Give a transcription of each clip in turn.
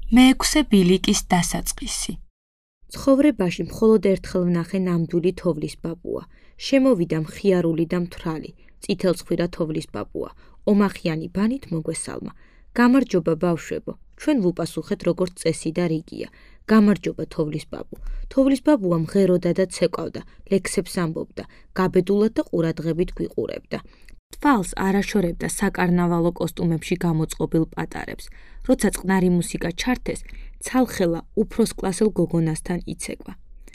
მეექვსე ბილიკის დასაწყისი. ცხოვრებაში მხოლოდ ერთხელ ვნახე ნამდვილი თოვლის ბაბუა. შემოვიდა მხიარული და მთვრალი, წითელცხვირა თოვლის ბაბუა. ომახიანი ბანით მოგვესალმა. გამარჯობა ბავშვებო, ჩვენ ვუპასუხეთ როგორც წესი და რიგია. გამარჯობა თოვლის ბაბუ. თოვლის ბაბუა მღეროდა და ცეკვავდა, ლექსებს ამბობდა, გაბედულად და ყურადღებით გვიყურებდა. თვალს არაშორებდა საკარნავალო კოსტუმებში გამოწყობილ პატარებს. როცა წყნარი მუსიკა ჩართეს, ცალხელა უფროს კლასელ გოგონასთან იცეკვა.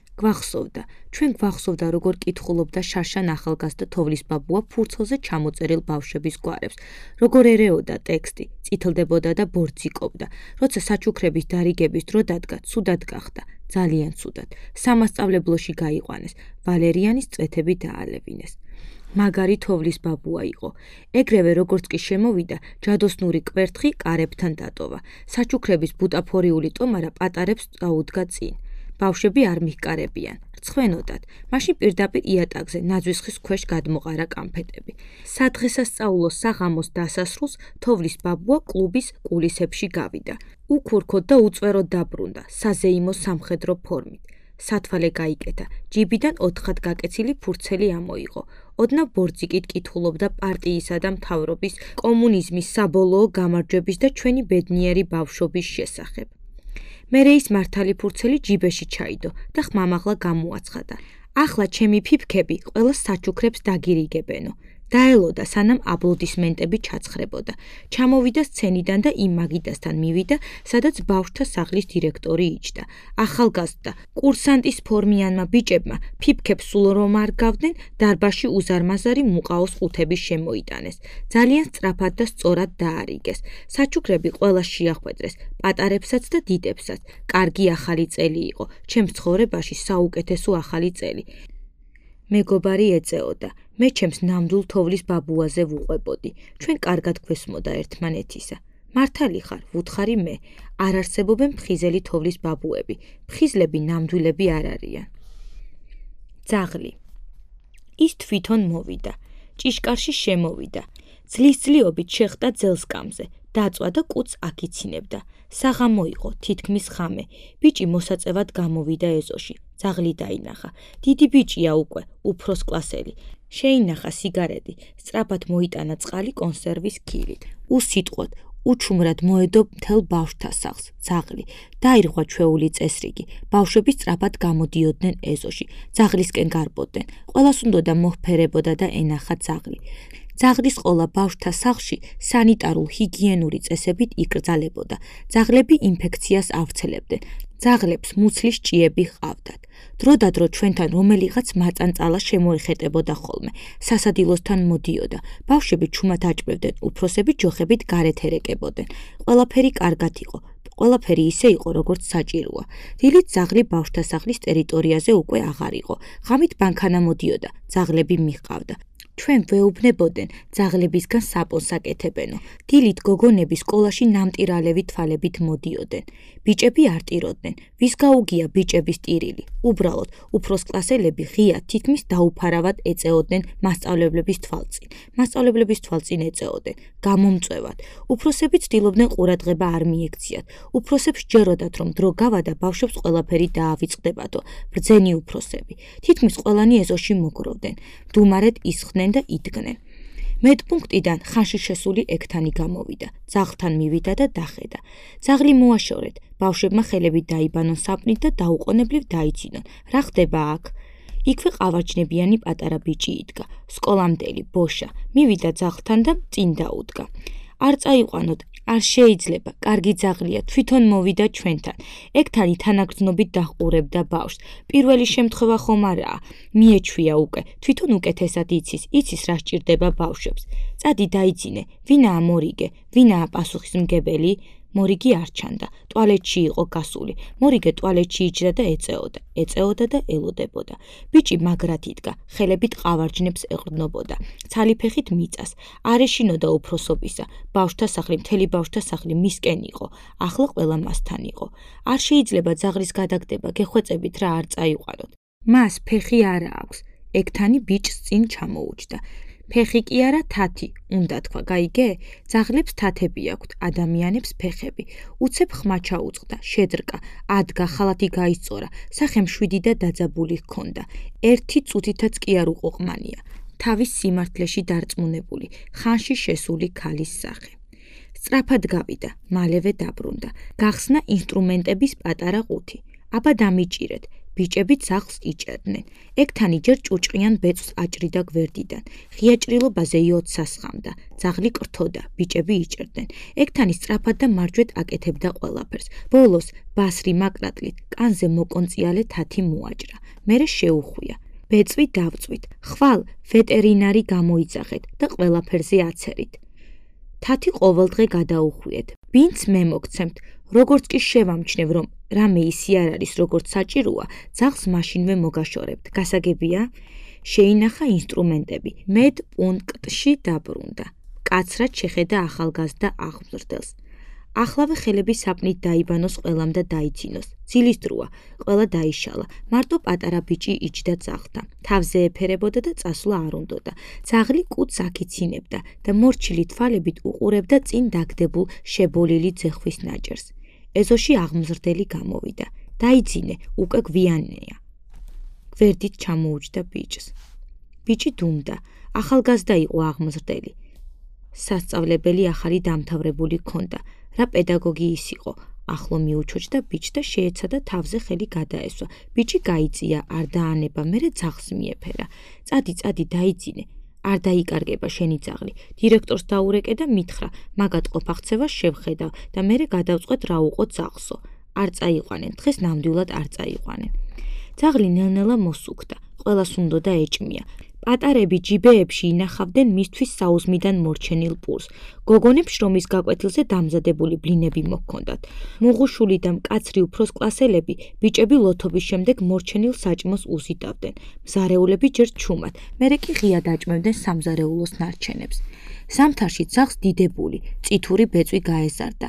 ჩვენ გვახსოვდა, როგორ კითხულობდა შარშან ახალგაზრდა თოვლის ბაბუა ფურცელზე ჩამოწერილ ბავშვების გვარებს, როგორ ერეოდა ტექსტი, წითლდებოდა და ბორძიკობდა. როცა საჩუქრების დარიგების დრო დადგა, ცუდად გახდა, ძალიან ცუდად. სამასწავლებლოში გაიყვანეს, ვალერიანის წვეთები დაალევინეს. მაგარი თოვლის ბაბუა იყო. ეგრევე როგორც კი შემოვიდა, ჯადოსნური კვერთხი კარებთან დატოვა. საჩუქრების ბუტაფორიული ტომარა პატარებს წაუდგა წინ. ბავშვები არ მიჰკარებიან, რცხვენოდათ. მაშინ პირდაპირ იატაკზე ნაძვის ხის ქვეშ გადმოყარა კანფეტები. სადღესასწაულო საღამოს დასასრულს თოვლის ბაბუა კლუბის კულისებში გავიდა. უქურქოდ და უწვეროდ დაბრუნდა, საზეიმო სამხედრო ფორმით. სათვალე გაიკეთა, ჯიბიდან 4-ხად გაკეცილი ფურცელი ამოიღო. ოდნავ ბორძიკით კითხულობდა პარტიისა და მთავრობის, კომუნიზმის საბოლოო გამარჯვების და ჩვენი ბედნიერი ბავშვობის შესახებ. მერე ის მართალი ფურცელი ჯიბეში ჩაიდო და ხმამაღლა გამოაცხადა. ახლა ჩემი ფიფქები ყველა საჩუქრებს დაგირიგებენო. დაელოდა, სანამ აპლოდისმენტები ჩაცხრებოდა. ჩამოვიდა სცენიდან და იმ მაგიდასთან მივიდა, სადაც ბავშვთა სახლის დირექტორი იჯდა. ახალგაზრდა, კურსანტის ფორმიანმა ბიჭებმა ფიფქებს სულ რომ არ გავდნენ, დარბაზში უზარმაზარი მუყაოს ყუთების შემოიტანეს. ძალიან სწრაფად და სწორად დაარიგეს. საჩუქრები ყველა შეახვედრეს, პატარებსაც და დიდებსაც. კარგი ახალი წელი იყო, ჩემს ცხოვრებაში საუკეთესო ახალი წელი. მეგობარი ეწეოდა. მე ჩემს ნამდვილ თოვლის ბაბუაზე ვუყვებოდი. ჩვენ კარგად გვესმოდა ერთმანეთისა. მართალი ხარ, ვუთხარი მე. არ არსებობენ ფხიზელი თოვლის ბაბუები. ფხიზლები ნამდვილები არ არიან. ძაღლი. ის თვითონ მოვიდა. ჭიშკარში შემოვიდა. ძლისძლიობით შეხტა ძელსკამზე. დაწვა და კუც აქიცინებდა. საღამო იყო, თითქმის ხამე. ბიჭი მოსაწევად გამოვიდა ეზოში. ძაღლი დაინახა. დიდი ბიჭია უკვე, უფროს კლასელი. შეინახა სიგარეტი, სწრაფად მოიტანა წყალი კონსერვის ქილით. უსიტყვოდ, უჩუმრად მოედო მთელ ბავშვთა სახლს, ძაღლი. დაირღვა ჩვეული წესრიგი. ბავშვები სწრაფად გამოდიოდნენ ეზოში. ძაღლისკენ გარბოდნენ. ყველას უნდოდა მოჰფერებოდა და ენახა ძაღლი. ძაღლის ყოლა ბავშვთა სახლში სანიტარულ ჰიგიენური წესებით იკრძალებოდა. ძაღლები ინფექციას ავრცელებდნენ. ძაღლებს მუცლის ჭიები ჰყავდათ. დროდადრო ჩვენთან რომელიღაც მაწანწალა შემოეხეტებოდა ხოლმე. სასადილოსთან მოდიოდა. ბავშვები ჩუმად აჭმევდნენ, უფროსები ჯოხებით გარეთ ერეკებოდნენ. ყველაფერი კარგად იყო. ყველაფერი ისე იყო, როგორც საჭიროა. დილით ძაღლი ბავშვთა სახლის ტერიტორიაზე უკვე აღარ იყო. ღამით მანქანა მოდიოდა, ძაღლები მიჰყავდა. ჩვენ ვეუბნებოდნენ, ძაღლებისგან საპონს აკეთებენო. დილით გოგონები სკოლაში ნამტირალევი თვალებით მოდიოდნენ. ბიჭები არ ტიროდნენ. ვის გაუგია ბიჭების ტირილი? უბრალოდ, უფროს კლასელები ღიად თითქმის დაუფარავად ეწეოდნენ მასწავლებლების თვალწინ. მასწავლებლების თვალწინ ეწეოდნენ. გამომწვევად. უფროსები ცდილობდნენ ყურადღება არ მიექციათ. უფროსებს სჯეროდათ, რომ დრო გავადა, ბავშვებს ყველაფერი დაავიწყდებადო. ბრძენი უფროსები. თითქმის ყველანი ეზოში მოგროვდნენ. მდუმარედ ისხდნენ და იდგნენ. მეტპუნქტიდან ხანში შესული ექთანი გამოვიდა. ძაღლთან მივიდა და დახედა. ძაღლი მოაშორეთ. ბავშვებმა ხელები დაიბანონ საპნით და დაუყოვნებლივ დაიძინონ. რა ხდება აქ? იქვე ყავარჯნებიანი პატარა ბიჭი იდგა. სკოლამდელი, ბოშა. მივიდა ძაღლთან და წინ დაუდგა. არ წაიყვანოთ, არ შეიძლება, კარგი ძაღლია, თვითონ მოვიდა ჩვენთან. ექთანი თანაგრძნობით დაჰყურებდა ბავშვს. პირველი შემთხვევა ხომ არაა, მიეჩვია უკვე, თვითონ უკეთესად იცის რა სჭირდება ბავშვებს. წადი დაიძინე, ვინაა მორიგე, ვინაა პასუხისმგებელი? მორიგი არ ჩანდა, ტუალეტში იყო გასული. მორიგე ტუალეტში იჯდა და ეწეოდა და ელოდებოდა. ბიჭი მაგრად იდგა, ხელებით ყავარჯნებს ეყრდნობოდა. ცალი ფეხით მიწას, არ ეშინოდა უფროსობისა. მთელი ბავშვთა სახლი მისკენ იყო, ახლა ყველა მასთან იყო. არ შეიძლება ძაღლის გადაგდება, გეხვეწებით რა არ წაიყვანოთ. მას ფეხი არა აქვს. ექთანი ბიჭს წინ ჩამოუჯდა. ფეხი კი არა თათი, უნდა თქვა, გაიგე? ძაღლებს თათები აქვთ, ადამიანებს ფეხები. უცებ ხმა ჩაუწყდა, შედრკა, ადგა, ხალათი გაისწორა, სახე მშვიდი და დაძაბული ჰქონდა. ერთი წუთითაც კი არ უყო ყმანია. თავის სიმართლეში დარწმუნებული, ხანში შესული ქალის სახე. სწრაფად გავიდა, მალევე დაბრუნდა. გახსნა ინსტრუმენტების პატარა ყუთი. აბა დამიჭირეთ. ბიჭები ძაღლს იჭერდნენ. ეგთანი ჯერ ჭუჭყიან ბეწვს აჭრიდა გვერდიდან. ღია ჭრილობაზე იოთსა სხამდა. ძაღლი კრთოდა, ბიჭები იჭერდნენ. ეგთანი სწრაფად და მარჯვედ აკეთებდა ყველაფერს. ბოლოს ბასრი მაკრატლით კანზე მოკონწიალე თათი მოაჭრა. მერე შეუხვია. ბეწვი დავწვით. ხვალ ვეტერინარი გამოიძახეთ და ყველაფერზე აცერით. თათი ყოველდღე გადაუხვიეთ. ბინც მე მოგცემთ. როგორც კი შევამჩნევ, რომ რამე ისი არ არის, როგორც საჭიროა, ძაღლს მაშინვე მოგაშორებთ. გასაგებია? შეინახა ინსტრუმენტები. მედპუნქტში დაბრუნდა. კაცრად შეხედა ახალგაზრდა აღმზრდელს. ახლავე ხელები საპნით დაიბანოს ყველამ და დაიცინოს. ძილის დროა, ყველა დაიშალა. მარტო პატარა ბიჭი იჯდა ძაღლთან. თავზე ეფერებოდა და წასვლა არ უნდოდა. ძაღლი კუდს აქიცინებდა და მორჩილი თვალებით უყურებდა წინ დაგდებულ შებოლილი ძეხვის ნაჭერს. ეზოში აღმზრდელი გამოვიდა. დაიძინე, უკვე გვიანია. გვერდით ჩამოუჯდა ბიჭს. ბიჭი დუმდა. ახალგაზრდა იყო აღმზრდელი. სასწავლებელი ახალი დამთავრებული ჰქონდა. რა პედაგოგი ის იყო. ახლო მიუჩოჩდა ბიჭს და შეეცადა თავზე ხელი გადაესვა. ბიჭი გაიწია, არ დაანება, მერე ძაღლს მიეფერა. წადი, დაიძინე. არ დაიკარგება შენი ძაღლი. დირექტორს დაურეკე და მითხრა, მაგათ ყოფახცევას შევხედავ და მერე გადავწყვეტ რა უყო ძაღლსო. არ წაიყვანენ, დღეს ნამდვილად არ წაიყვანენ. ძაღლი ნელ-ნელა მოსუქდა. ყველას უნდოდა ეჭმია. პატარები ჯიბეებში ინახავდნენ მისთვის საუზმიდან მორჩენილ პურს. გოგონებს შრომის გაკვეთილზე დამზადებული ბლინები მოჰქონდათ. მუღუშული და მკაცრი უფროს კლასელები ბიჭები ლოთობის შემდეგ მორჩენილ საჭმოს უზიდავდნენ. მზარეულები ჯერ ჩუმად, მერე კი ღია დაჭმევდნენ სამზარეულოს ნარჩენებს. ზამთარში ძაღლს დიდებული, წითური ბეწვი გაეზარდა.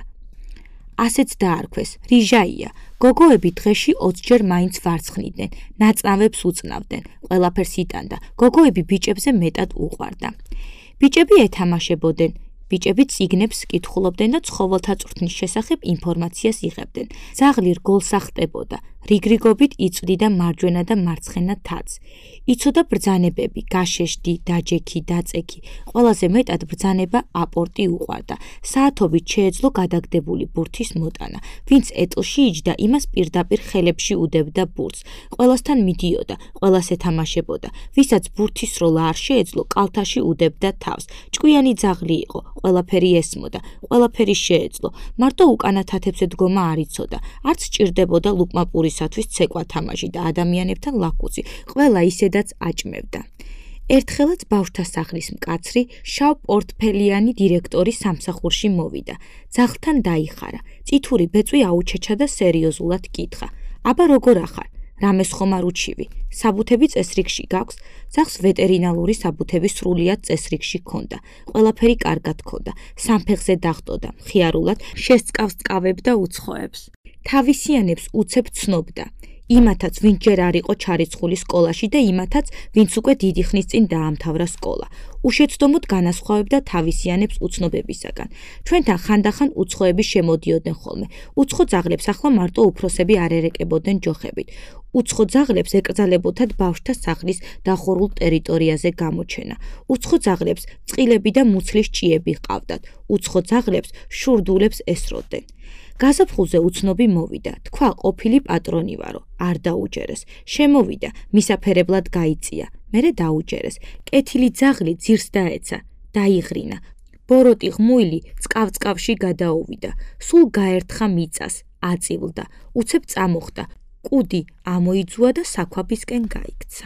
ასეც დაარქვეს, რიჟაია. გოგოები დღეში 20 ჯერ მაინც ვარცხნიდნენ, ნაწნავებს უწნავდნენ, ყველაფერს იტანდა. გოგოები ბიჭებზე მეტად უყვარდა. ბიჭები ეთამაშებოდნენ. ბიჭები წიგნებს კითხულობდნენ და ცხოველთა წვრთნის შესახებ ინფორმაციას იღებდნენ. ძაღლი რგოლს ახტებოდა, რიგრიგობით იწვდიდა მარჯვენა და მარცხენა თათს. იცოდა ბრძანებები, გაშეშდი, დაჯექი, დაწექი. ყველაზე მეტად ბრძანება აპორტი უყვარდა. საათობით შეეძლო გადაგდებული ბურთის მოტანა. ვინც ეტლში იჯდა, იმას პირდაპირ ხელებში უდევდა ბურთს. ყველასთან მიდიოდა, ყველას ეთამაშებოდა. ვისაც ბურთის როლა არ შეეძლო, კალთაში უდებდა თავს. ჭკვიანი ძაღლი იყო. ყველაფერი ესმოდა, ყველაფერი შეეძლო. მარტო უკანა თათებზე დგომა არ იცოდა. არც სჭირდებოდა ლუკმაპურისათვის ცეკვა თამაში და ადამიანებთან ლაკუცი. ყველა ისედაც აჭმევდა. ერთხელაც ბავშვთა სახლის მკაცრი, შავ პორტფელიანი დირექტორი სამსახურში მოვიდა. ძაღლთან დაიხარა. წითური ბეწვი აუჩეჩა და სერიოზულად კითხა. აბა როგორ ახარ? რამეს ხომ არ უჩივი? საბუთები წესრიგში გაქვს? ძაღლს ვეტერინალური საბუთები სრულიად წესრიგში ჰქონდა. ყველაფერი კარგად ჰქონდა. სამფეხზე დახტოდა, მხიარულად შესწკავს ტკავებდა უცხოებს. თავისიანებს უცებ ცნობდა. იმათაც, ვინც ჯერ არ იყო ჩარიცხული სკოლაში და იმათაც, ვინც უკვე დიდი ხნის წინ დაამთავრა სკოლა. უშეცდომოდ განასხვავებდა თავისიანებს უცნობებისაგან. ჩვენთან ხანდახან უცხოები შემოდიოდნენ ხოლმე. უცხო ძაღლებს ახლა მარტო უფროსები არ ერეკებოდნენ ჯოხებით. უცხო ძაღლებს ეკრძალებოდათ ბავშვთა სახლის დახურულ ტერიტორიაზე გამოჩენა. უცხო ძაღლებს წყილები და მუცლის ჭიები ჰყავდათ. უცხო ძაღლებს შურდულებს ესროდნენ. გაზაფხულზე უცნობი მოვიდა, თქვა ყოფილი პატრონი ვარო, არ დაუჯერეს. შემოვიდა, მისაფერებლად გაიწია, მერე დაუჯერეს. კეთილი ძაღლი ძირს დაეცა, დაიღრინა. ბოროტი ღმუილი წყავ-წყავში გადაუვიდა. სულ გაერთხა მიწას, აწივლდა, უცებ წამოხდა. კუდი ამოიძუა და საქვაბისკენ გაიქცა.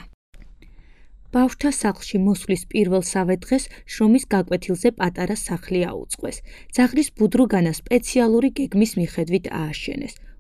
ბავშვთა სახლში მოსვლის პირველსავე დღეს შრომის გაკვეთილზე პატარა სახლი აუწყვეს. ძაღლის ბუდრუგანა სპეციალური გეგმის მიხედვით ააშენეს.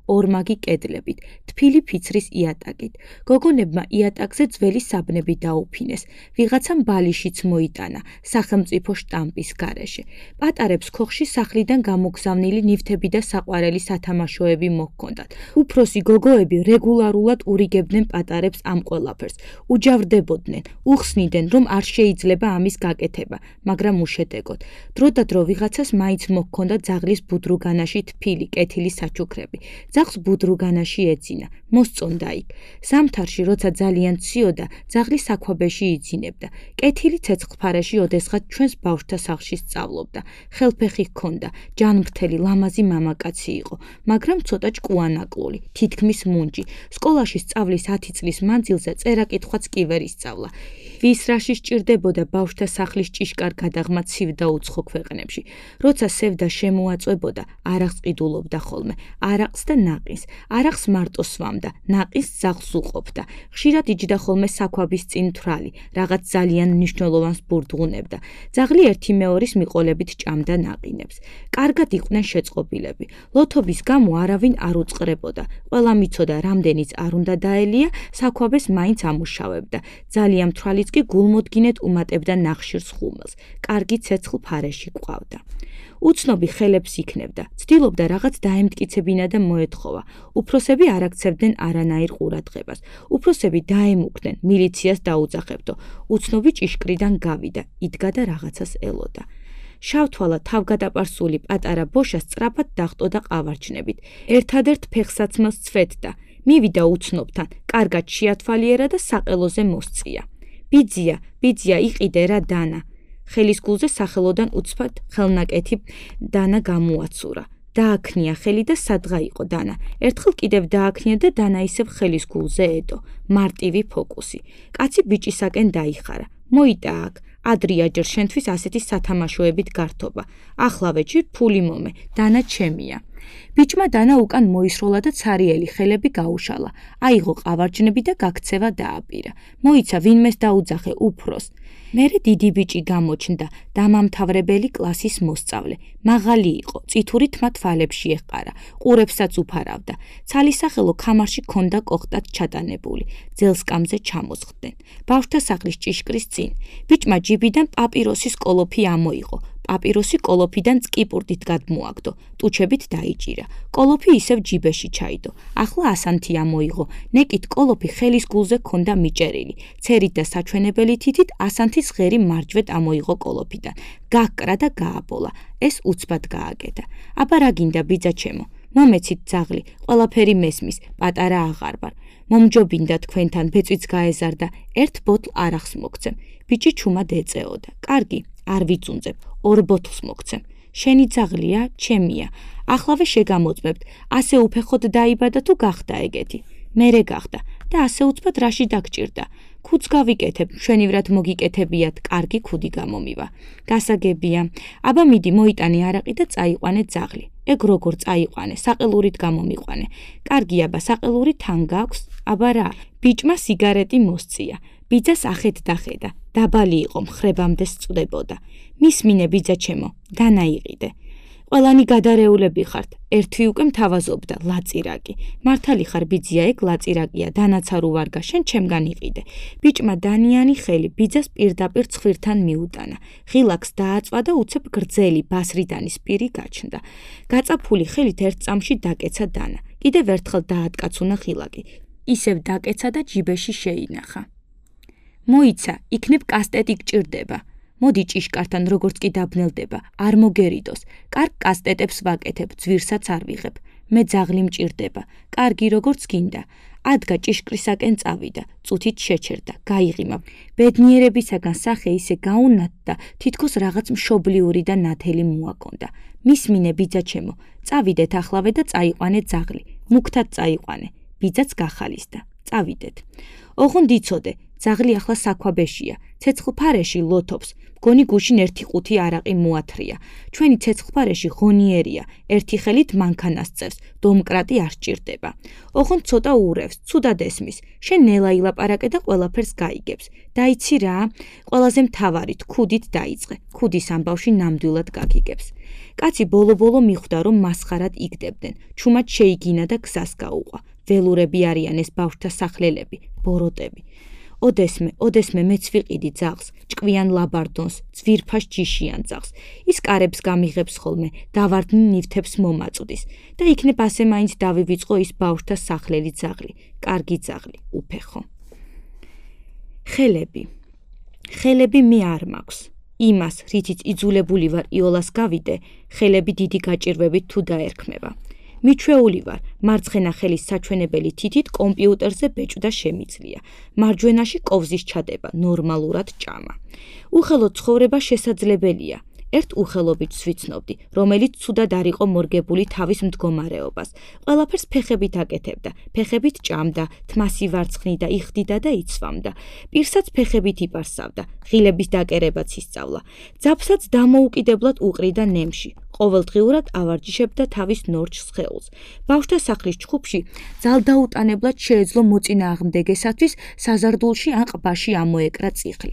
ორმაგი კედლებით, თბილი ფიცრის იატაკით. გოგონებმა იატაკზე ძველი საბნები დაუფინეს. ვიღაცამ ბალიშიც მოიტანა სახელმწიფო შტამპის გარეშე. პატარებს ქოხში სახლიდან გამოგზავნილი ნივთები და საყვარელი სათამაშოები მოჰქონდათ. უფროსი გოგოები რეგულარულად ურიგებდნენ პატარებს ამ ყველაფერს. უჯავრდებოდნენ, უხსნიდნენ, რომ არ შეიძლება ამის გაკეთება, მაგრამ უშედეგოდ. დრო და დრო ვიღაცას მაინც მოჰქონდა ძაღლის ბუდრუგანაში თბილი კეთილი საჩუქრები. ძაღლს ბუდრუგანაში ეძინა, მოსწონდა იქ. ზამთარში, როცა ძალიან ციოდა, ძაღლი საქვაბეში იძინებდა. კეთილი ცეცხლფარეში ოდესღაც ჩვენს ბავშვთა სახლში სწავლობდა. ხელფეხი ჰქონდა, ჯანმრთელი, ლამაზი მამაკაცი იყო, მაგრამ ცოტა ჭკუანაკლული, თითქმის მუნჯი. სკოლაში სწავლის 10 წლის მანძილზე წერა-კითხვაც კი ვერ ისწავლა. ვის რაში სჭირდებოდა ბავშვთა სახლის ჭიშკარ გადაღმა ცივ და უცხო ქვეყნებში. როცა სევდა შემოაწვებოდა, არახს ყიდულობდა ხოლმე, არაყს და ნაყინს. არახს მარტო სვამდა, ნაყინს ძაღლს უყოფდა. ხშირად იჯდა ხოლმე საქვაბის წინ თვრალი, რაღაც ძალიან მნიშვნელოვანს ბურდღუნებდა. ძაღლი ერთი მეორის მიყოლებით ჭამდა ნაყინებს. კარგად იყვნენ შეწყობილები. ლოთობის გამო არავინ არ უწყრებოდა. ყველა მიცოდა, რამდენიც არ უნდა დაელია, საქვაბეს მაინც ამუშავებდა. ძალიან თვალიც კი გულმოდგინედ უმატებდა ნახშირს ხუმელს. კარგი ცეცხლ ფარეში ყავდა. უცნობი ხელებს იქნებდა, ცდილობდა რაღაც დაემტკიცებინა და მოეთხოვა. უფროსები არ აქცევდნენ არანაირ ყურადღებას. უფროსები დაემუქდნენ, მილიციას დაუძახებდო. უცნობი ჭიშკრიდან გავიდა, იდგა და რაღაცას ელოდა. შავთვალა თავგადაპარსული პატარა ბოშა სწრაფად დახვდა ყავარჯნებით. ერთადერთ ფეხსაცმელს ცვეთდა. მივიდა უცნობთან, კარგად შეათვალიერა და საყელოზე მოსწია. ბიძია, ბიძია, იყიდე რა დანა. ხელის გულზე სახელოდან უცბად ხელნაკეთი დანა გამოაცურა. დააქნია ხელი და სადღა იყო დანა. ერთხელ კიდევ დააქნია და დანა ისევ ხელის გულზე ედო. მარტივი ფოკუსი. კაცი ბიჭისაკენ დაიხარა. მოიტა აქ. ადრია ჯერ შენთვის ასეთი სათამაშოებით გართობა. ახლავე ჯერ ფული მომე, დანა ჩემია. ბიჭმა დანა უკან მოისროლა და ცარიელი ხელები გაუშალა. აიღო ყავარჯნები და გაქცევა დააპირა. მოიცა ვინმეს დაუძახე უფროს. მერე დიდი ბიჭი გამოჩნდა, დამამთავრებელი კლასის მოსწავლე. მაღალი იყო, წითური თმა თვალებში ეყარა, ყურებსაც უფარავდა. ცალისახელო ქამარში ქონდა კოხტად ჩატანებული. ძელსკამზე ჩამოსხდნენ. ბავშვთა სახლის ჭიშკრის წინ. ბიჭმა ჯიბიდან პაპიროსის კოლოფი ამოიღო. პაპიროსი კოლოფიდან წკიპურდით გადმოაგდო, ტუჩებით დაიჭირა. კოლოფი ისევ ჯიბეში ჩაიდო. ახლა ასანთი ამოიღო. ნეკით კოლოფი ხელის გულზე ქონდა მიჭერილი. ცერით და საჩვენებელი თითით ასანთის ღერი მარჯვედ ამოიღო კოლოფიდან. გაკრა და გააბოლა. ეს უცბად გააკეთა. აბა რა გინდა ბიძა ჩემო? მომეცით ძაღლი, ყველაფერი მესმის, პატარა აღარ ვარ. მომჯობინდა თქვენთან, ბეწვიც გაეზარდა, ერთ ბოთლ არახს მოგცემ. ბიჭი ჩუმად ეწეოდა. კარგი, არ ვიწუნძებ, 2 ბოთლს მოგცემ. შენი ძაღლია, ჩემია. ახლავე შეგამოწმებთ, ასე უფეხოდ დაიბადა თუ გახდა ეგეთი? მერე გახდა და ასე უცბად რაში დაგჭირდა? ქუდს გავიკეთებ, მშვენივრად მოგიკეთებიათ, კარგი ქუდი გამომივა. გასაგებია. აბა მიდი მოიტანე არაყი და წაიყვანე ძაღლი. ეგ როგორ წაიყვანე, საყელურით გამომიყვანე. კარგი აბა, საყელური თან გაქვს? აბა რა, ბიჭმა სიგარეტი მოსწია. ბიძას ახეთ დახედა. დაბალი იყო, მხრებამდე სწვდებოდა. მისმინე ბიძა ჩემო, დანა იყიდე. ყველანი გადარეულები ხართ, ერთვი უკვე მთავაზობდა, ლაწირაკი. მართალი ხარ ბიძია, ეგ ლაწირაკია, დანაც არ უვარგა, შენ ჩემგან იყიდე. ბიჭმა დანიანი ხელი ბიძას პირდაპირ ცხვირთან მიუტანა. ღილაკს დააწვა და უცებ გრძელი ბასრიდანის პირი გაჩნდა. გაწაფული ხელით ერთ წამში დაკეცა დანა. კიდევ ერთხელ დაატკაცუნა ღილაკი. ისევ დაკეცა და ჯიბეში შეინახა. მოიცა, იქნებ კასტეტი გჭირდება. მოდი ჭიშკართან როგორც კი დაბნელდება, არ მოგერიდოს. კარგ კასტეტებს ვაკეთებ, ძვირსაც არ ვიღებ. მე ძაღლი მჭირდება. კარგი როგორც გინდა. ადგა ჭიშკრისაკენ წავიდა, წუთით შეჩერდა, გაიღიმა. ბედნიერებისაგან სახე ისე გაუნათდა, თითქოს რაღაც მშობლიური და ნათელი მოაკონდა. მისმინე ბიძა ჩემო, წავიდეთ ახლავე და წაიყვანე ძაღლი. მუქთად წაიყვანე. ბიძაც გახალისდა. წავიდეთ. ოღონდ იცოდე, ძაღლი ახლა საქვაბეშია, ცეცხლფარეში ლოთობს, მგონი გუშინ 1/5 არაყი მოათრია. ჩვენი ცეცხლფარეში ღონიერია, ერთი ხელით მანქანას წერს, დომკრატი არ სჭირდება. ოღონდ ცოტა ურევს, ცუდად ესმის, შენ ნელა ილაპარაკე და ყველაფერს გაიგებს. დაიცი რა, ყველაზე მთავარი ქუდით დაიწყე, ქუდის ამბავში ნამდვილად გაგიგებს. კაცი ბოლო-ბოლო მიხვდა, რომ მასხარად იგდებდნენ, ჩუმად შეიგინა და გზას გაუყვა. ველურები არიან ეს ბავშვთა სახლელები, ბოროტები. ოდესმე მეც ვიყიდი ძაღლს, ჭკვიან ლაბარდონს, ძვირფას ჯიშიან ძაღლს. ის კარებს გამიღებს ხოლმე, დავარდნი ნივთებს მომაწვდის და იქნებ ასე მაინც დავივიწყო ის ბავშვთა სახლელი ძაღლი, კარგი ძაღლი, უფეხო. ხელები მე არ მაქვს. იმას, რითიც იძულებული ვარ იოლას გავიდე, ხელები დიდი გაჭირვებით თუ დაერქმება. მიჩვეული ვარ, მარცხენა ხელის საჩვენებელი თითით კომპიუტერზე ბეჭვდა შემიძლია. მარჯვენაში კოვზის ჩადება, ნორმალურად ჭამა. უხელო ცხოვრება შესაძლებელია. ერთ უხელობით ვცნობდი, რომელიც ცუდად არ იყო მორგებული თავის მდგომარეობას. ყველაფერს ფეხებით აკეთებდა, ფეხებით ჭამდა, თმას ივარცხნიდა, იხდიდა და იცვამდა. პირსაც ფეხებით იპარსავდა, ღილების დაკერებაც ისწავლა. ძაფსაც დამოუკიდებლად უყრიდა ნემში. ყოველდღიურად ავარჯიშებდა თავის ნორჩ სხეულს. ბავშვთა სახლის ჩხუბში ძალდაუტანებლად შეეძლო მოწინააღმდეგესათვის საზარდულში ან ყბაში ამოეკრა წიხლი.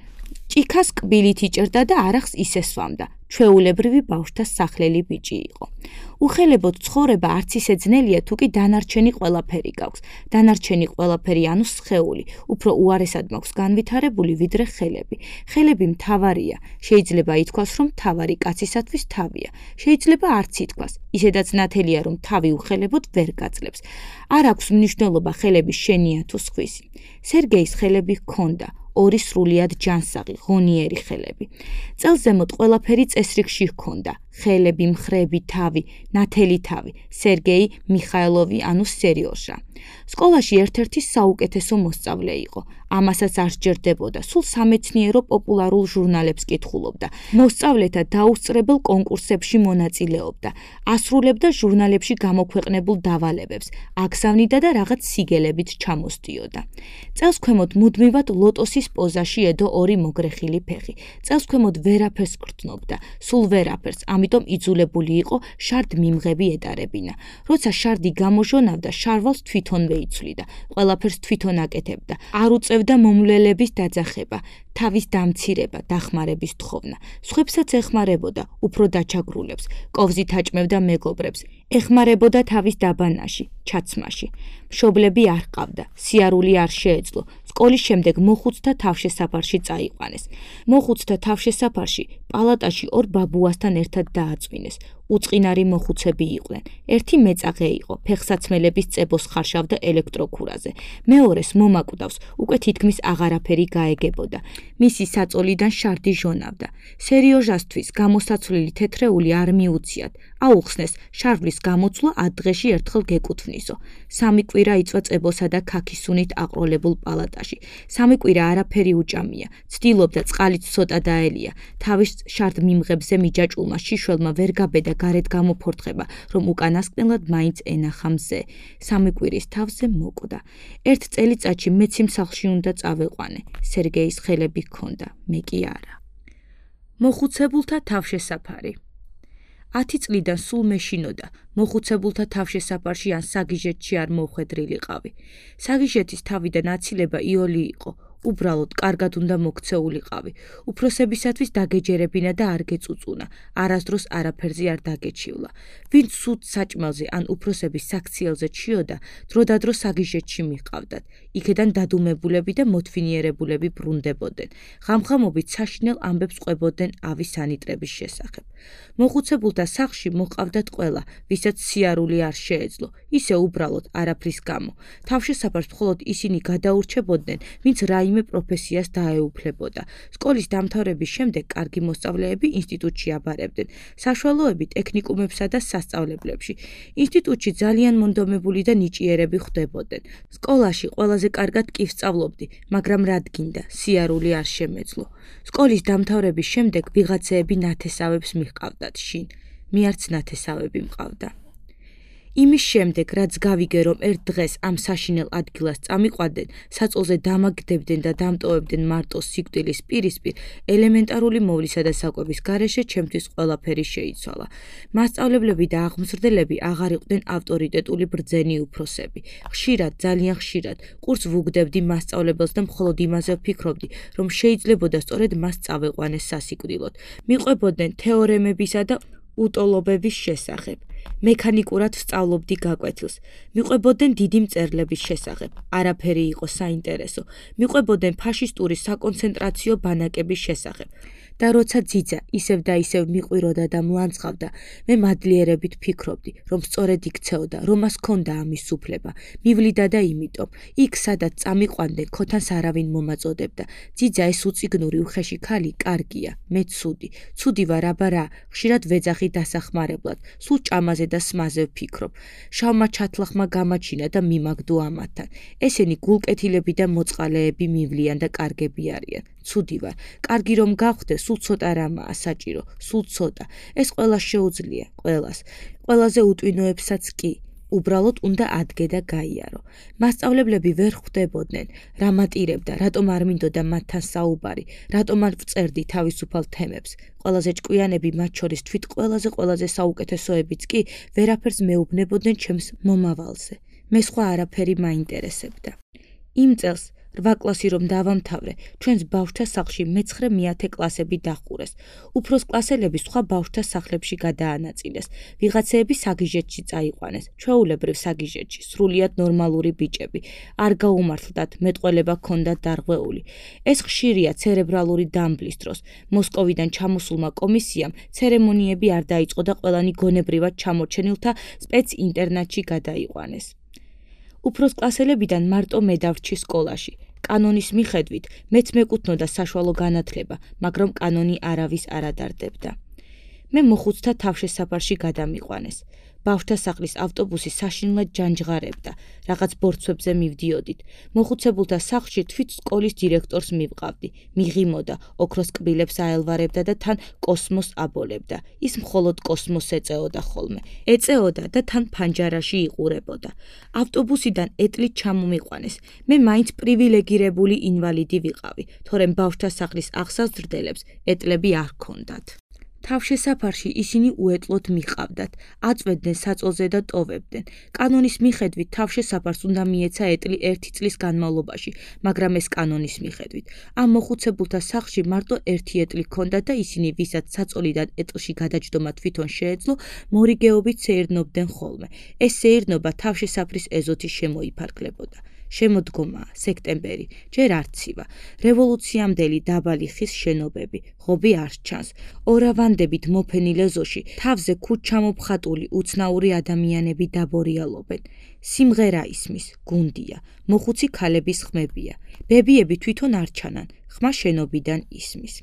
ჭიქას კბილით იჭერდა და არახს ისესვამდა. ჩვეულებრივი ბავშვთა სახლელი ბიჭი იყო. უხელებოდ ცხოვრება არც ისე ძნელია, თუ კი დანარჩენი ყველაფერი გაქვს. დანარჩენი ყველაფერი ანუ სხეული, უფრო უარესად მაქვს განვითარებული ვიდრე ხელები. ხელები მთავარია. შეიძლება ითქვას, რომ მთავარი კაცისათვის თავია. შეიძლება არც ითქვას. ისედაც ნათელია, რომ თავი უხელებოდ ვერ გაძლებს. არ აქვს მნიშვნელობა ხელები შენია თუ სხვისი. სერგეის ხელები ჰქონდა. ორი სრულიად ჯანსაღი, ღონიერი ხელები. წელს ზემოთ ყველაფერი წესრიგში ჰქონდა. ხელები, მხრები, თავი, ნათელი თავი, სერგეი მიხაილოვი ანუ სერიოჟა. სკოლაში ერთ-ერთი საუკეთესო მოსწავლე იყო. ამასაც არ სჯერდებოდა, სულ სამეცნიერო პოპულარულ ჟურნალებს კითხულობდა. მოსწავლეთა დაუსწრებელ კონკურსებში მონაწილეობდა. ასრულებდა ჟურნალებში გამოქვეყნებულ დავალებებს, აგზავნიდა და რაღაც სიგელებით ჩამოსდიოდა. წელს ქვემოთ მუდმივად ლოტოსის პოზაში ედო ორი მოგრეხილი ფეხი. წელს ქვემოთ ვერაფერს გრძნობდა, სულ ვერაფერს, ამიტომ იძულებული იყო შარდ მიმღები ეტარებინა. როცა შარდი გამოჟონავდა, შარვალს თვითონვე იცვლიდა, ყველაფერს თვითონ აკეთებდა. არ უწევდა მომვლელების დაძახება, თავის დამცირება, დახმარების თხოვნა. სხვებსაც ეხმარებოდა, უფრო დაჩაგრულებს, კოვზით აჭმევდა მეგობრებს, ეხმარებოდა თავის დაბანაში, ჩაცმაში. მშობლები არ ჰყავდა, სიარული არ შეეძლო. სკოლის შემდეგ მოხუცთა თავშესაფარში წაიყვანეს. მოხუცთა თავშესაფარში პალატაში ორ ბაბუასთან ერთად დააწვინეს. უწყინარი მოხუცები იყვნენ. ერთი მეწაღე იყო, ფეხსაცმელების წებოს ხარშავდა ელექტროქურაზე. მეორეს მომაკვდავს, უკვე თითქმის აღარაფერი გაეგებოდა. მისი საწოლიდან შარდი ჟონავდა. სერიოჟასთვის გამოსაცვლელი თეთრეული არ მიუციათ. აუხსნეს, შარვლის გამოცვლა 10 დღეში ერთხელ გეკუთვნისო. 3 კვირა იწვა წებოსა და ქაქისუნით აყროლებულ პალატაში. 3 კვირა არაფერი უჭამია. ცდილობდა, წყალიც ცოტა დაელია. თავის შარდ მიმღებზე მიჯაჭულმა შიშველმა ვერ გაბედა გარეთ გამოფორთხება, რომ უკანასკნელად მაინც ენახა მზე. 3 კვირის თავზე მოკვდა. ერთ წელიწადში მეც იმ სახლში უნდა წავეყვანე. სერგეის ხელები ჰქონდა, მე კი არა. მოხუცებულთა თავშესაფარი. 10 წლიდან სულ მეშინოდა, მოხუცებულთა თავშესაფარში ან საგიჟეთში არ მოვხედრილიყავი. საგიჟეთის თავიდან აცილება იოლი იყო. უბრალოდ კარგად უნდა მოქცეულიყავი. უფროსებისათვის დაგეჯერებინა და არ გეწუწუნა. არასდროს არაფერზე არ დაგეჩივლა. ვინც სუდ საჭმელზე ან უფროსების საქციელზე ჩიოდა, დროდადრო საგიჟეთში მიჰყავდათ. იქედან დადუმებულები და მოთვინიერებულები ბრუნდებოდნენ. ღამღამობით საშინელ ამბებს ყვებოდნენ ავის ანიტრების შესახებ. მოხუცებულთა სახლში მოყავდათ ყველა, ვისაც სიარული არ შეეძლო, ისე უბრალოდ არაფრის გამო. თავშესაფარს მხოლოდ ისინი გადაურჩებოდნენ, ვინც რაიმე პროფესიას დაეუფლებოდა. სკოლის დამთავრების შემდეგ კარგი მოსწავლეები ინსტიტუტში აბარებდნენ, საშუალოები ტექნიკუმებსა და სასწავლებლებში. ინსტიტუტში ძალიან მონდომებული და ნიჭიერები ხვდებოდნენ. სკოლაში ყველაზე კარგად კი ვსწავლობდი, მაგრამ რად გინდა, სიარული არ შემეძლო. სკოლის დამთავრების შემდეგ ვიღაცეები ნათესავებს მიჰყავდათ შინ, მე არც ნათესავები მყავდა. იმის შემდეგ, რაც გავიგე, რომ ერთ დღეს ამ საშინელ ადგილას წამიყვანდნენ, საწოლზე დამაგდებდნენ და დამტოვებდნენ მარტო სიკვდილის პირისპირ, ელემენტარული მოვლისა და საკვების გარეშე ჩემთვის ყველაფერი შეიცვალა. მასწავლებლები და აღმზრდელები აღარ იყვნენ ავტორიტეტული ბრძენი უფროსები. ხშირად, ძალიან ხშირად, ყურს ვუგდებდი მასწავლებელს და მხოლოდ იმაზე ვფიქრობდი, რომ შეიძლებოდა სწორედ მას წავეყვანეს სასიკვდილოდ. მიყვებოდნენ თეორემებისა და უტოლობების შესახებ. მექანიკურად ვსწავლობდი გაკვეთილს. მიყვებოდნენ დიდი მწერლების შესახებ. არაფერი იყო საინტერესო. მიყვებოდნენ ფაშისტური საკონცენტრაციო ბანაკების შესახებ. და როცა ძიძა ისევ და ისევ მიყვიროდა და მლანძღავდა, მე მადლიერებით ვფიქრობდი, რომ სწორედ იქცეოდა, რომ მას ჰქონდა ამის უფლება. მივლიდა და იმიტომ, იქ სადაც წამიყვანდნენ, ქოთანს არავინ მომაწოდებდა. ძიძა ეს უწიგნური უხეში ქალი კარგია, მე ცუდი. ცუდი ვარ, აბა რა, ხშირად ვეძახი დასახმარებლად, სულ ჭამაზე და სმაზე ვფიქრობ. შავმა ჩათლახმა გამაჩინა და მიმაგდო ამათთან. ესენი გულკეთილები და მოწყალეები მივლიან და კარგები არიან. ცუდი ვარ. კარგი რომ გავხდე, სულ ცოტა რამაა საჭირო, სულ ცოტა. ეს ყველას შეუძლია, ყველას. ყველაზე უტვინოებსაც კი. უბრალოდ უნდა ადგე და გაიარო. მასწავლებლები ვერ ხვდებოდნენ, რა მატირებდა, რატომ არ მინდოდა მათთან საუბარი, რატომ არ ვწერდი თავისუფალ თემებს. ყველაზე ჭკვიანები მათ შორის თვით ყველაზე საუკეთესოებიც კი ვერაფერს მეუბნებოდნენ ჩემს მომავალზე. მე სხვა არაფერი მაინტერესებდა. იმ წელს 8 კლასი რომ დავამთავრე, ჩვენს ბავშვთა სახლში მე-9-10 კლასები დახურეს. უფროს კლასელები სხვა ბავშვთა სახლებში გადაანაწილეს. ვიღაცეები საგიჟეთში წაიყვანეს, ჩვეულებრივ საგიჟეთში, სრულიად ნორმალური ბიჭები. არ გაუმართლდათ, მეტყველება ჰქონდათ დარღვეული. ეს ხშირია ცერებრალური დამბლის დროს. მოსკოვიდან ჩამოსულმა კომისიამ ცერემონიები არ დაიწყო და ყველანი გონებრივად ჩამორჩენილთა სპეცინტერნატში გადაიყვანეს. უფროს კლასელებიდან მარტო მე დავრჩი სკოლაში. კანონის მიხედვით მეც მეკუთვნოდა საშუალო განათლება, მაგრამ კანონი არავის არ ადარდებდა. მე მოხუცთა თავშესაფარში გადამიყვანეს. ბავშვთა სახლის ავტობუსი საშინლად ჯანჯღარებდა, რაღაც ბორცვებზე მივდიოდით. მოხუცებულთა სახლში თვით სკოლის დირექტორს მივყავდი. მიღიმოდა, ოქროს კბილებს აელვარებდა და თან კოსმოს აბოლებდა. ის მხოლოდ კოსმოს ეწეოდა ხოლმე. ეწეოდა და თან ფანჯარაში იყურებოდა. ავტობუსიდან ეტლით ჩამომიყვანეს. მე მაინც პრივილეგირებული ინვალიდი ვიყავი, თორემ ბავშვთა სახლის აღსაზრდელებს ეტლები არ ჰქონდათ. თავშესაფარში ისინი უეტლოდ მიყავდათ, აწვედდნენ საწოლზე და ტოვებდნენ. კანონის მიხედვით თავშესაფარს უნდა მიეცა ეტლი 1 წლის განმავლობაში, მაგრამ ეს კანონის მიხედვით. ამ მოხუცებულთა სახლში მარტო 1 ეტლი ჰქონდათ და ისინი, ვისაც საწოლიდან ეტლში გადაჯდომა თვითონ შეეძლო, მორიგეობით სეირნობდნენ ხოლმე. ეს სეირნობა თავშესაფრის ეზოთი შემოიფარგლებოდა. შემოდგომაა, სექტემბერი, ჯერ არცივა, რევოლუციამდელი დაბალი ხის შენობები, ღობი არ ჩანს, ორავანდებით მოფენილ ეზოში, თავზე ქუთ ჩამოფხატული უცნაური ადამიანები დაბორიალობენ. სიმღერა ისმის, გუნდია, მოხუცი ქალების ხმებია, ბებიები თვითონ არ ჩანან, ხმა შენობიდან ისმის.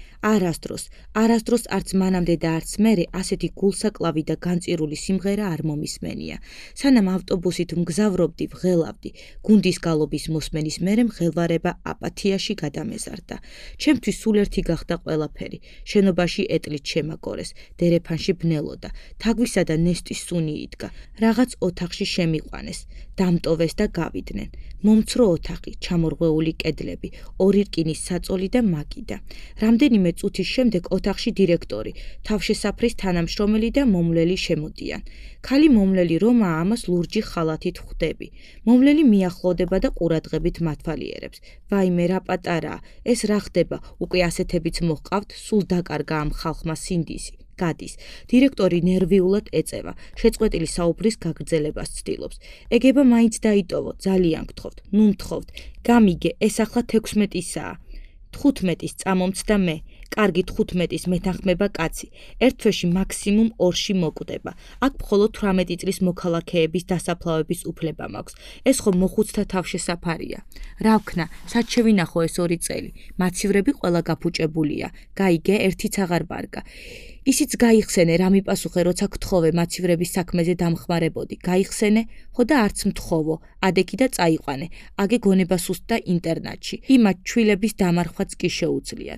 არასდროს არც მანამდე და არც მერე ასეთი გულსაკლავი და განწირული სიმღერა არ მომისმენია. სანამ ავტობუსით მგზავრობდი, ვღელავდი. გუნდის გალობის მოსმენის მერე მღელვარება აპათიაში გადამეზარდა. ჩემთვის სულ ერთი გახდა ყველაფერი. შენობაში ეტლით შემაგორეს, დერეფანში ბნელოდა, თაგვისა და ნესტის სუნი იდგა. რაღაც ოთახში შემიყვანეს, დამტოვეს და გავიდნენ. მომცრო ოთახი, ჩამორღვეული კედლები, 2 რკინის საწოლი და მაგიდა. რამდენიმე წუთის შემდეგ ოთახში დირექტორი, თავშესაფრის თანამშრომელი და მომვლელი შემოდიან. ქალი მომვლელი რომაა, ამას ლურჯი ხალათით ხვდები. მომვლელი მიახლოვდება და ყურადღებით მათვალიერებს. ვაიმე, რა პატარაა, ეს რა ხდება, უკვე ასეთებიც მოჰყავთ, სულ დაკარგა ამ ხალხმა სინდისი. გადის. დირექტორი ნერვიულად ეწევა, შეწყვეტილი საუბრის გაგრძელებას ცდილობს. ეგება მაინც დაიტოვო, ძალიან გთხოვთ, ნუ მთხოვთ. გამიგე, ეს ახლა 16-ისაა. 15-ის წამომცდა მე. კარგი 15-ის მეთანხმება კაცი. ერთ თვეში მაქსიმუმ 2-ში მოკვდება. აქ მხოლოდ 18 წლის მოქალაქეების დასაფლავების უფლება მაქვს. ეს ხო მოხუცთა თავშესაფარია. რა ვქნა, სად შევინახო ეს 2 წელი. მაცივრები ყველა გაფუჭებულია. გაიგე, ერთიც აღარ ვარგა. ისიც გაიხსენე, რა მიპასუხე, როცა გთხოვე მაცივრების საქმეზე დამხმარებოდი. გაიხსენე, ხო და არც მთხოვო, ადექი და წაიყვანე. აგე გონება სუსტდა ინტერნატში. იმათ ჩვილების დამარხვაც კი შეუძლიათ.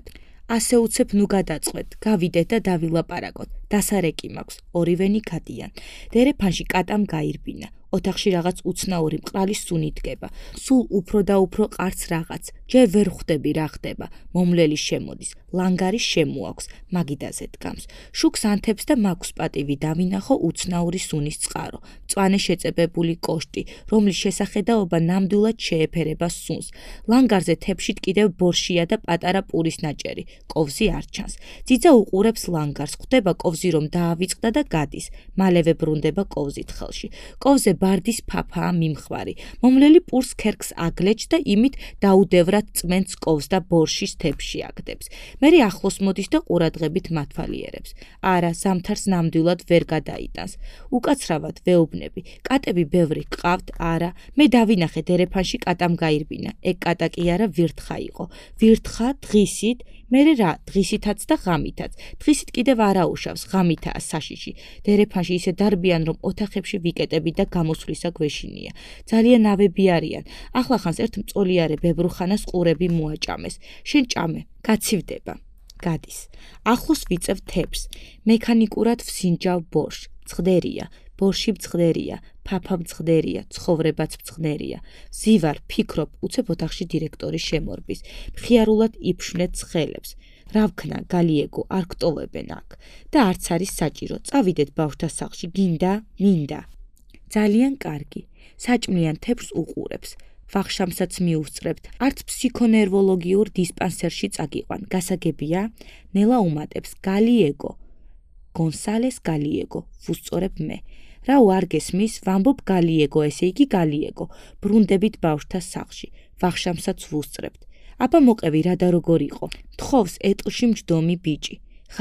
ასე უცებ ნუ გადაწყვეთ, გავიდეთ და დავილაპარაკოთ. დასარეკი მაქვს, ორივენი გადიან. დერეფანში კატამ გაირბინა. ოთახში რაღაც უცნაური მყრალი სუნი დგება. სულ უფრო და უფრო ყარც რაღაც. ჯერ ვერ ხვდები რა ხდება. მომლელი შემოდის, ლანგარი შემოაქვს, მაგიდაზე დგამს. შუქს ანთებს და მაქვს პატივი დავინახო უცნაური სუნის წყარო. მწვანე შეწებებული კოშტი, რომლის შესახედაობა ნამდვილად შეეფერება სუნს. ლანგარზე თეფშით კიდევ ბორშია და პატარა პურის ნაჭერი. კოვზი არ ჩანს. ძიძა უყურებს ლანგარს, ხვდება კოვზი რომ დაავიწყდა და გადის. მალევე ბრუნდება კოვზით ხელში. კოვზე ბარდის ფაფაა მიმხვარი. მომლელი პურს ქერქს აგლეჭს და იმით დაუდევრად წმენს კოვს და ბორშის თეფში აგდებს. მერე ახლოს მოდის და ყურადღებით მათვალიერებს. არა, ზამთარს ნამდვილად ვერ გადაიტანს. უკაცრავად ვეუბნები. კატები ბევრი გყავთ? არა. მე დავინახე დერეფანში კატამ გაირბინა. ეგ კატა კი არა, ვირთხა იყო. ვირთხა დღისით, მერე რა, დღისითაც და ღამითაც. დღისით კიდევ არაუშავს, ღამითაა საშიში. დერეფანში ისე დარბიან, რომ ოთახებში ვიკეტები და გამოსვლისა გვეშინია. ძალიან ნავები არიან. ახლახანს ერთ მწოლიარე ბებრუხანას ყურები მოაჭამეს. შენ ჭამე, გაცივდება. გადის. ახლოს ვიწევ თეფს. მექანიკურად ვსინჯავ ბორშს. წყდერია. ბორში მწყდერია, ფაფა მწყდერია, ცხოვრებაც მწყდერია. ზივარ, ფიქრობ, უცებ ოთახში დირექტორი შემორბის. მხიარულად იფშვნეთ ცხელებს. რა ვქნა, გალიეგო, არ გტოვებენ აქ. და არც არის საჭირო, წავიდეთ ბავშვთა სახლში, გინდა, მინდა. ძალიან კარგი. საჭმლიან თეფს უყურებს. ვახშამსაც მიუსწრებთ, არც ფსიქონერვოლოგიურ დისპანსერში წაგიყვან. გასაგებია? ნელა უმატებს, გალიეგო. გონსალეს გალიეგო, ვუსწორებ მე. რა არ გესმის, ვამბობ გალიეგო, ესე იგი გალიეგო. ბრუნდებით ბავშვთა სახლში. ვახშამსაც ვუსწრებთ. აბა მოყევი რა და როგორ იყო. თხოვს ეტლში მჯდომი ბიჭი.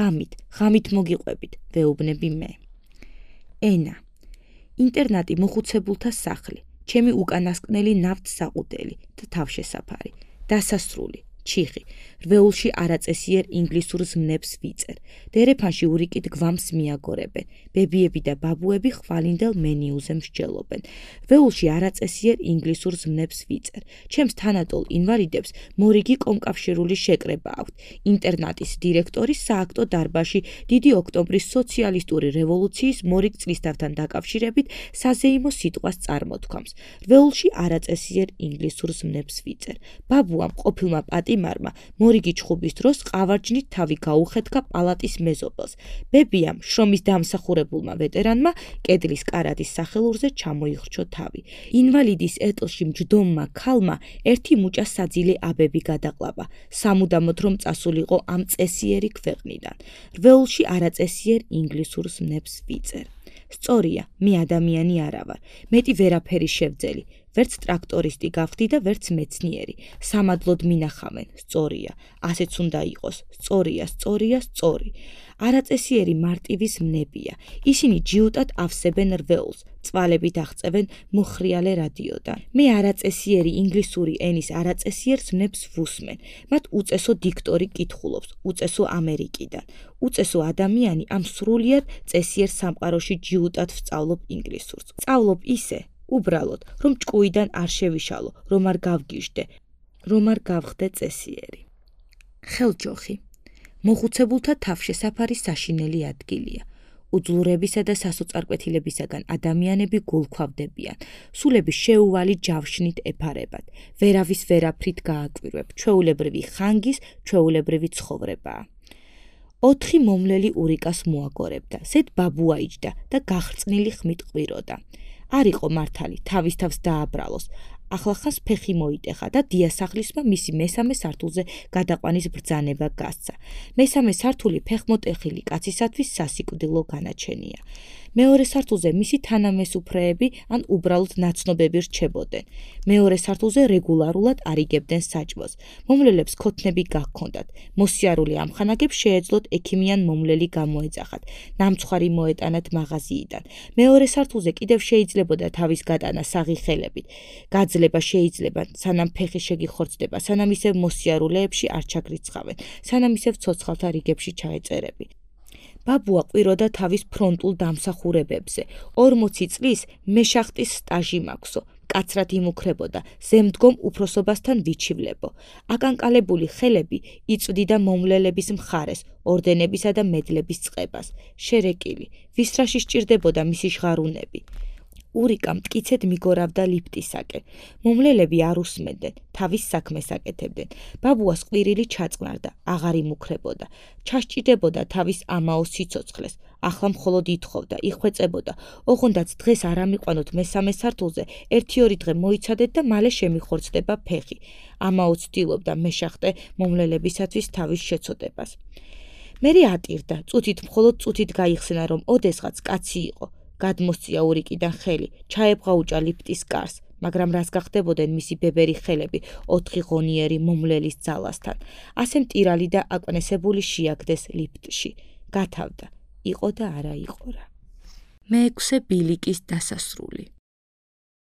ღამით მოგიყვებით, ვეუბნები მე. ენა. ინტერნატი მოხუცებულთა სახლი. ჩემი უკანასკნელი ნავთსაყუდელი და თავშესაფარი. დასასრული. ჩიხი. რვეულში არაწესიერ ინგლისურ ზმნებს ვიწერ. დერეფანში ურიკით გვამს მიაგორებენ. ბებიები და ბაბუები ხვალინდელ მენიუზე მსჯელობენ. რვეულში არაწესიერ ინგლისურ ზმნებს ვიწერ. ჩემს თანატოლ ინვალიდებს მორიგი კომკავშირული შეკრება აქვთ. ინტერნატის დირექტორი სააქტო დარბაზში დიდი ოქტომბრის სოციალისტური რევოლუციის მორიგ წლისთავთან დაკავშირებით საზეიმო სიტყვას წარმოთქვამს. რვეულში არაწესიერ ინგლისურ ზმნებს ვიწერ. ბაბუამ ყოფილმა პატიმარმა მორიგი ჩხუბის დროს ყავარჯნით თავი გაუხეთქა პალატის მეზობელს. ბებიამ შრომის დამსახურებულმა ვეტერანმა კედლის კარადის სახელურზე ჩამოიხრჩო თავი. ინვალიდის ეტლში მჯდომმა ქალმა ერთი მუჭა საძილე აბები გადაყლაპა. სამუდამოდ რომ წასულიყო ამ წესიერი ქვეყნიდან. რვეულში არაწესიერ ინგლისურ ზმნებს ვიწერ. სწორია, მე ადამიანი არა ვარ. მეტი ვერაფერი შევძელი. ვერც ტრაქტორისტი გავხდი და ვერც მეცნიერი. სამადლოდ მინახავენ, სწორია. ასეც უნდა იყოს, სწორია, სწორი. არაწესიერი მარტივი ზმნებია. ისინი ჯიუტად ავსებენ რვეულს, წვალებით აღწევენ მოხრიალე რადიოდან. მე არაწესიერი ინგლისური ენის არაწესიერ ზმნებს ვუსმენ. მათ უწესო დიქტორი კითხულობს, უწესო ამერიკიდან. უწესო ადამიანი ამ სრულიად წესიერ სამყაროში ჯიუტად ვსწავლობ ინგლისურს. სწავლობ ისე, უბრალოდ, რომ ჭკუიდან არ შევიშალო, რომ არ გავგიჟდე, რომ არ გავხდე წესიერი. ხელჯოხი. მოხუცებულთა თავშესაფარი საშინელი ადგილია. უძლურებისა და სასოწარკვეთილებისაგან ადამიანები გულქვავდებიან. სულები შეუვალი ჯავშნით ეფარებათ. ვერავის ვერაფრით გააკვირვებ. ჩვეულებრივი ხანგის, ჩვეულებრივი ცხოვრებაა. 4 მომლელი ურიკას მოაგორებდა. სედ ბაბუა იჯდა და გახრწნილი ხმით ყვიროდა. არ იყო მართალი, თავის თავს დააბრალოს. ახლახანს ფეხი მოიტეხა და დიასახლისმა მისი მესამე სართულზე გადაყვანის ბრძანება გასცა. მესამე სართული ფეხმოტეხილი კაცისათვის სასიკვდილო განაჩენია. მეორე სართულზე მისი თანამესუფრეები ან უბრალოდ ნაცნობები რჩებოდნენ. მეორე სართულზე რეგულარულად არიგებდნენ საჭმელს. მომლელებს ქოთნები გაჰქონდათ. მოსიარული ამხანაგებს შეეძლოთ ექიმიან მომლელი გამოეძახათ. ნამცხვარი მოეტანათ მაღაზიიდან. მეორე სართულზე კიდევ შეიძლებოდა თავის გატანა საღი ხელებით. გაძლება შეიძლება, სანამ ფეხი შეგიხორცდება, სანამ ისევ მოსიარულეებში არ ჩაგრიცხავენ, სანამ ისევ ცოცხალთა რიგებში ჩაეწერებით. ბაბუა ყვიროდა თავის ფრონტულ დამსახურებებზე. 40 წლის მეშახტის სტაჟი მაქვსო. მკაცრად იმუქრებოდა ზემდგომ უფროსობასთან ვიჩივლებო. აკანკალებული ხელები იწვდიდა მომლელების მხარეს, ორდენებისა და მედლების წყებას. შერეკილი, ვისრაში სჭირდებოდა მისი ჟღარუნები. ურიკა მტკიცედ მიგორავდა ლიფტისაკენ. მომლელები არ უსმენდნენ, თავის საქმეს აკეთებდნენ. ბაბუას ყვირილი ჩაწყნარდა, აღარ იმუქრებოდა. ჩასჭირდებოდა თავის ამაოს სიცოცხლეს. ახლა მხოლოდ ითხოვდა, იხვეწებოდა. ოღონდაც დღეს არ ამიყვანოთ მესამე სართულზე, 1-2 დღე მოიცადეთ და მალე შემიხორცდება ფეხი. ამაო ცდილობდა მეშახტე მომლელებისათვის თავის შეცოდებას. მერე ატირდა, წუთით მხოლოდ წუთით გაიხსნა, რომ ოდესღაც კაცი იყო. გადმოსწია ურიკიდან ხელი, ჩაებღაუჭა ლიფტის კარს, მაგრამ რას გახდებოდნენ მისი ბებერი ხელები 4 ღონიერი მომლელის ძალასთან. ასე მტირალი და აკვნესებული შეაგდეს ლიფტში. გათავდა, იყო და არა იყო რა. მე-6 ბილიკის დასასრული.